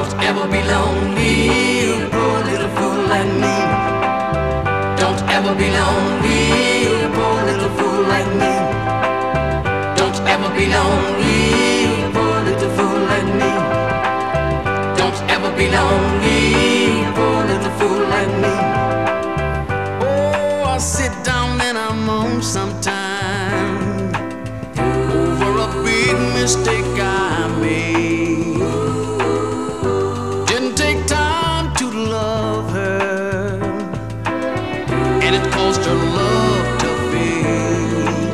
Don't ever be lonely, you poor little fool like me. Don't ever be lonely, you poor little fool like me. Don't ever be lonely, you poor little fool like me. Don't ever be lonely, you poor little fool like me. Oh, I sit down and I moan sometimes over a big mistake I made. Didn't take time to love her, and it caused her love to fade.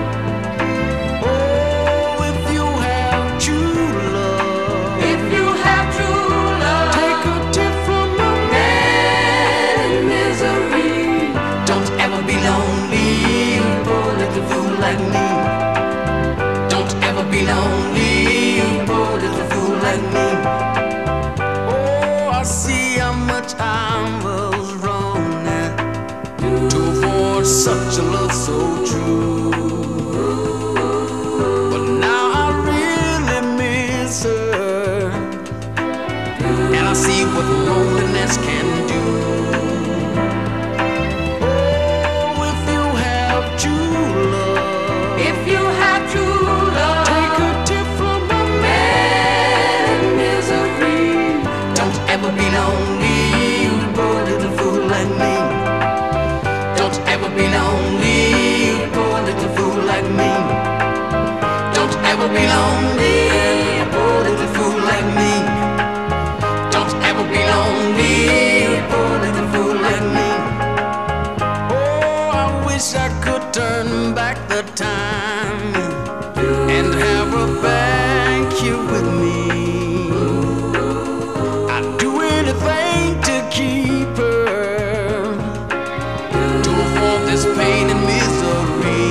Oh, if you have true love, If you have true love, take a tip from a man in misery. Don't ever be lonely, you poor little fool like me. Don't ever be lonely, you poor little fool like me. Oh, I see how much I was wrong now to avoid such a love so true. But now I really miss her, and I see what loneliness can do. Oh, if you have true love, if you have true love, take a tip from a man in misery. Don't ever be lonely, you poor little fool like me. Don't ever be lonely, you poor little fool like me. Don't ever be lonely, you poor little fool like me. Don't ever be lonely, you poor little fool like me. Oh, I wish I could turn back the time and have her back here with me. I'd do anything to keep her, to avoid this pain and misery.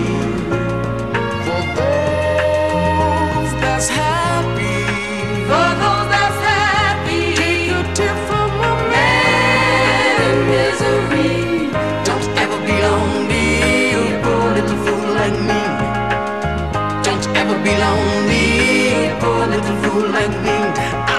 For those that's happy, for those that's happy, take a tip from a man in misery. Don't ever be lonely, you poor little fool like me. Don't ever be lonely, you poor little fool like me.